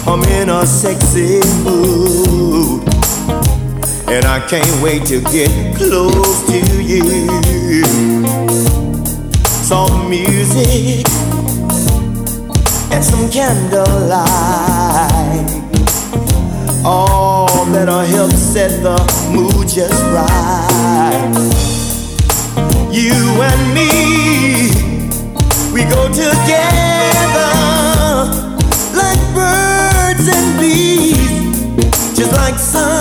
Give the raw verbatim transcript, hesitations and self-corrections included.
I'm in a sexy mood, and I can't wait to get close to you. Soft music and some candlelight, all that'll help set the mood just right. You and me, we go together like birds and bees, just like sun